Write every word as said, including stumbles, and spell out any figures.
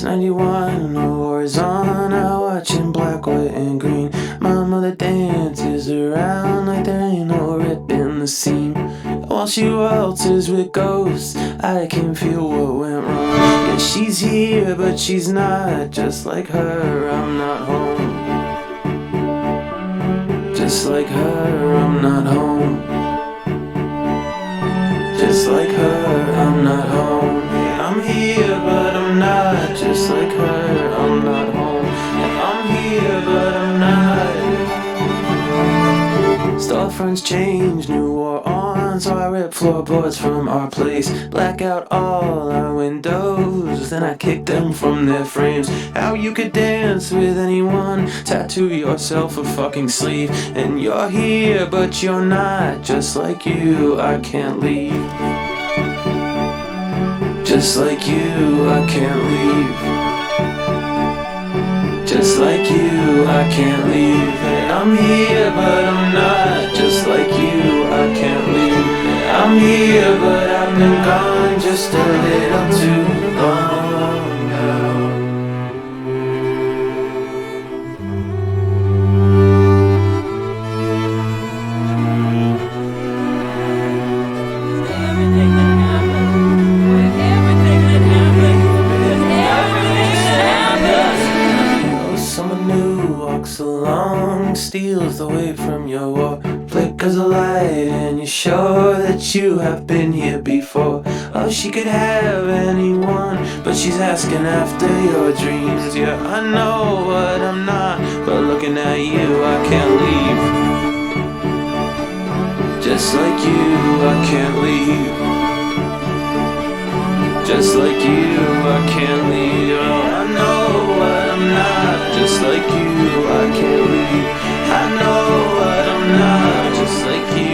It's ninety-one, the war is on, I watching black, white, and green. My mother dances around like there ain't no rip in the scene. While she waltzes with ghosts, I can feel what went wrong. Yeah, she's here, but she's not. Just like her, I'm not home. Just like her, I'm not home. Just like her, I'm not home. Yeah, I'm here, but I'm not. Just like her, I'm not home. Yeah, I'm here, but I'm not. Storefronts change, new war on, so I rip floorboards from our place. Black out all our windows, then I kick them from their frames. How you could dance with anyone, tattoo yourself a fucking sleeve. And you're here, but you're not. Just like you, I can't leave. Just like you, I can't leave. Just like you, I can't leave. And I'm here, but I'm not. Just like you, I can't leave. And I'm here, but I've been gone just a little too long now. Someone new walks along, steals the weight from your wall, flickers a light, and you're sure that you have been here before. Oh, she could have anyone, but she's asking after your dreams. Yeah, I know what I'm not, but looking at you, I can't leave. Just like you, I can't leave. Just like you, I can't leave. Oh, I know what I'm not. Just like you, I can't leave. I know what I'm not. Just like you.